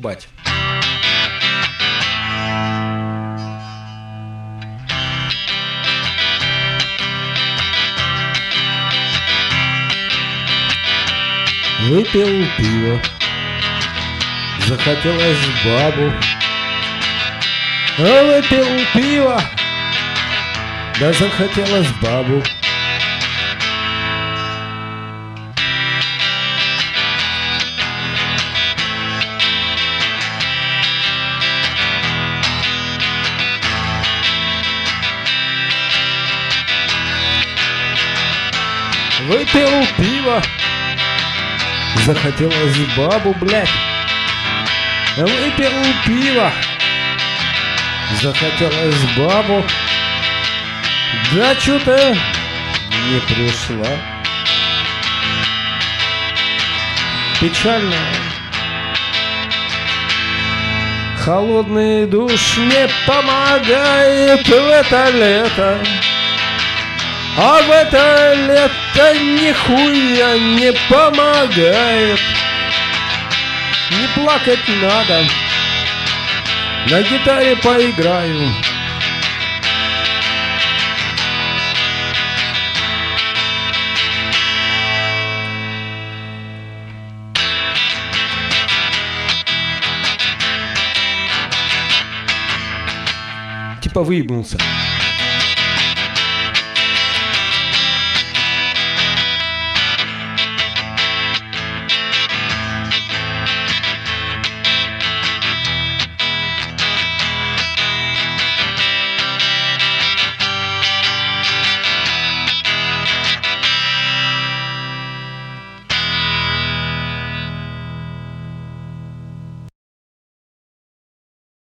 въебать. Выпил пиво, захотелось бабу. Выпил пиво, да захотелось бабу. Выпил пиво, захотелось бабу, блядь. Выпил пиво, захотелось бабу. Да что-то не пришла. Печально. Холодный душ не помогает в это лето. А в это лето нихуя не помогает. Не плакать надо, на гитаре поиграю. Типа выебнулся.